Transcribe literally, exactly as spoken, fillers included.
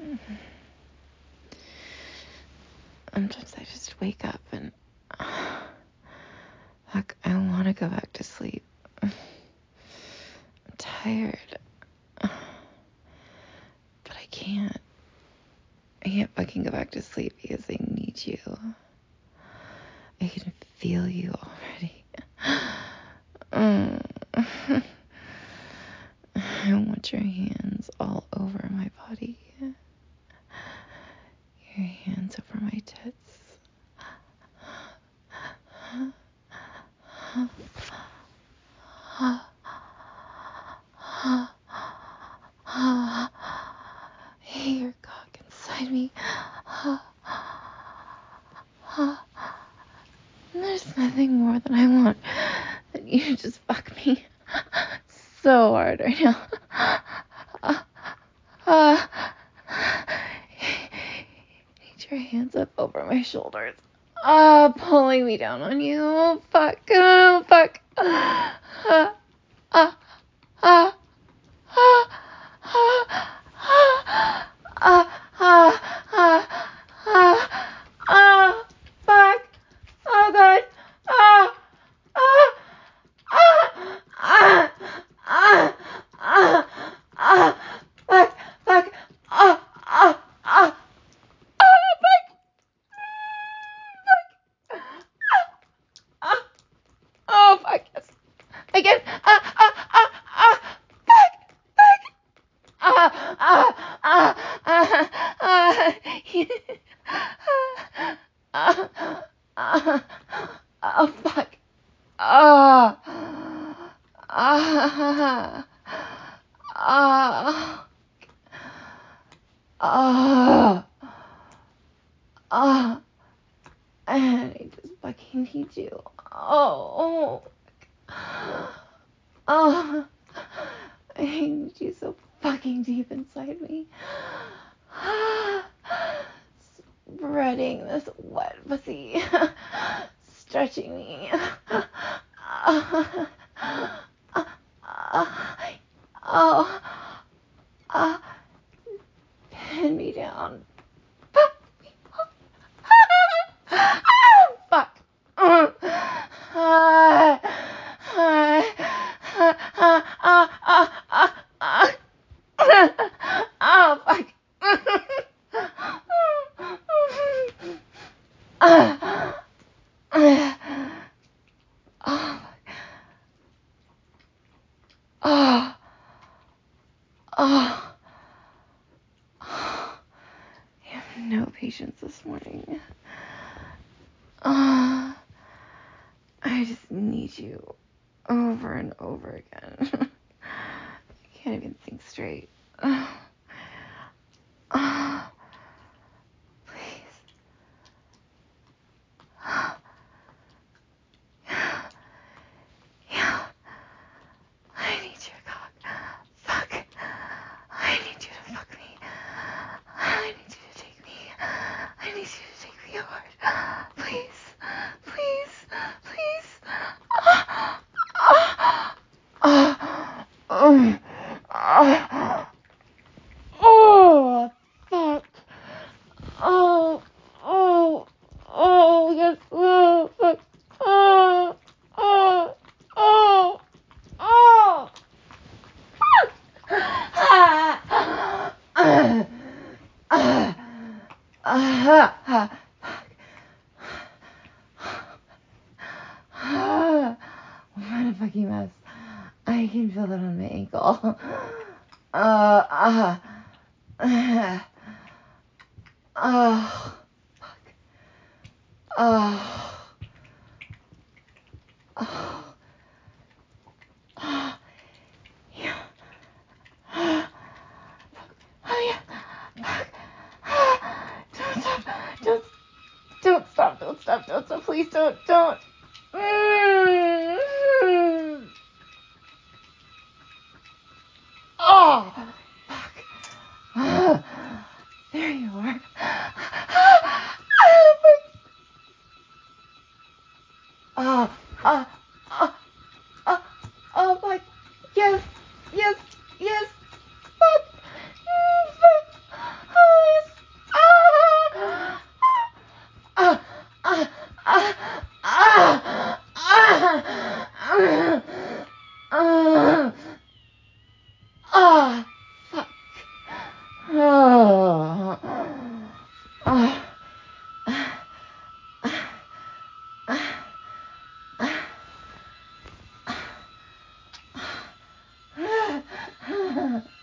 Sometimes I just wake up and uh, fuck, I want to go back to sleep. I'm tired. But I can't. I can't fucking go back to sleep because I need you. I can feel you already. Mm. I want your hands all over my body. Your hands over my tits. Hey, your cock inside me. There's nothing more that I want than you to just fuck me so hard right now. Uh, uh, need your hands up over my shoulders. Ah, uh, pulling me down on you. Oh, fuck. Oh, fuck. Ah, ah, ah, ah, ah, ah, ah, ah, ah, ah, fuck. Oh, God. Ah, ah, ah, ah, ah, ah, ah, fuck, fuck, ah, ah, ah, ah, fuck, fuck, ah, oh, fuck, yes, again, ah, ah, ah, ah, fuck, fuck, ah, ah, ah, ah, ah, ah, ah, ah, fuck, ah, ah, ah, ah, ah, and I just fucking need you. Oh, oh, I need you so fucking deep inside me. Spreading this wet pussy, stretching me. Oh, ah, pin me down. Fuck. Oh, fuck. Oh, oh, I have no patience this morning. Oh, I just need you over and over again. I can't even think straight. Oh, oh, please. Oh, yeah, yeah. I need your cock. Fuck. I need you to fuck me. I need you to take me. I need you to take me hard. Please. Please. Please. Ah. Ah. Ah. Um. Ah. Oh. Fuck. Oh. Oh. Oh. Yes. Oh. Fuck. Oh. Oh. Oh. Oh. Fuck. Ah. Ah. Ah. Ah. Ah. What a fucking mess. I can feel that on my ankle. Uh, uh, uh, oh, fuck. Oh, oh, oh, yeah. Oh, yeah. Fuck. Don't stop. Don't, don't stop. Don't stop. Don't stop. Please don't. Don't. Mm. Oh, fuck. Oh, there you are. Oh, oh, oh, oh, oh, fuck. Yes, yes, yes. Fuck. Mm, fuck. Oh, Fuck.